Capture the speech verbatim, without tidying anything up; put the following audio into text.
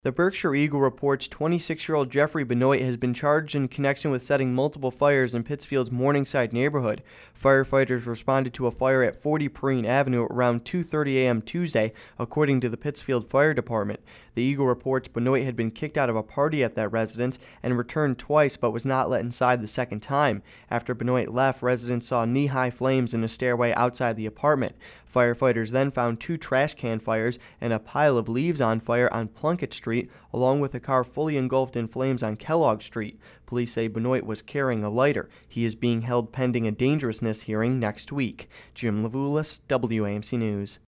The Berkshire Eagle reports twenty-six-year-old Jeffrey Benoit has been charged in connection with setting multiple fires in Pittsfield's Morningside neighborhood. Firefighters responded to a fire at forty Perrine Avenue around two thirty a m Tuesday, according to the Pittsfield Fire Department. The Eagle reports Benoit had been kicked out of a party at that residence and returned twice but was not let inside the second time. After Benoit left, residents saw knee-high flames in a stairway outside the apartment. Firefighters then found two trash can fires and a pile of leaves on fire on Plunkett Street, along with a car fully engulfed in flames on Kellogg Street. Police say Benoit was carrying a lighter. He is being held pending a dangerousness hearing next week. Jim Levulis, W A M C News.